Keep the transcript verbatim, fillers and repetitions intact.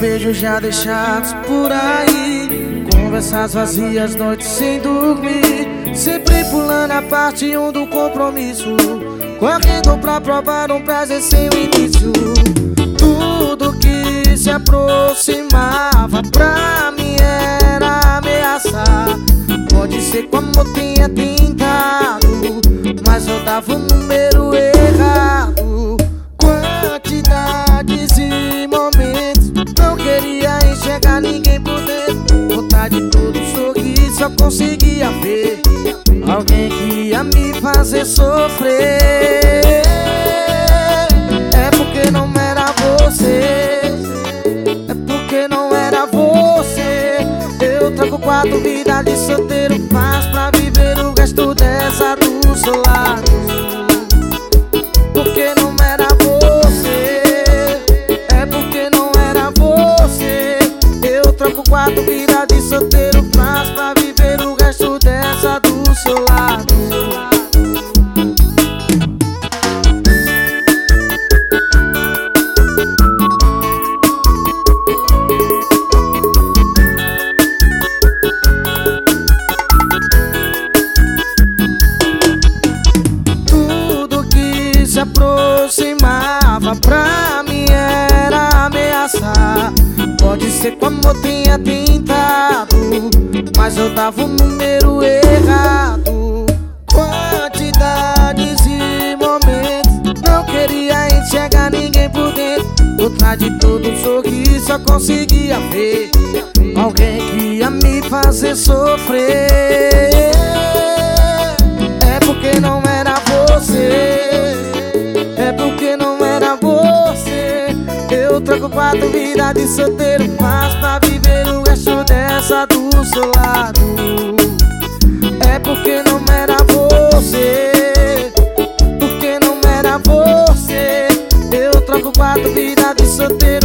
vejo já deixados por aí, conversas vazias, noites sem dormir, sempre pulando a parte um do compromisso, correndo pra provar um prazer sem o início. Tudo que se aproximava pra mim era ameaçar. Pode ser como eu tinha tentado, mas eu dava o número errado. Quantidades e momentos, não queria enxergar ninguém por dentro. Vontade de todo sorriso, só conseguia ver alguém que ia me fazer sofrer. É porque não era você, é porque não era você. Eu troco quatro vidas de solteiro paz pra viver o resto dessa do seu lado. Porque não era você, é porque não era você. Eu troco quatro vidas de solteiro paz pra viver o resto dessa do seu lado. Se aproximava pra mim era ameaçar. Pode ser como eu tinha tentado, mas eu dava o número errado. Quantidades e momentos, não queria enxergar ninguém por dentro. Outra de todo um sorriso, só conseguia ver alguém que ia me fazer sofrer. É porque não era você, é porque não era você. Eu troco quatro vidas de solteiro paz pra viver o resto dessa do seu lado. É porque não era você, porque não era você. Eu troco quatro vidas de solteiro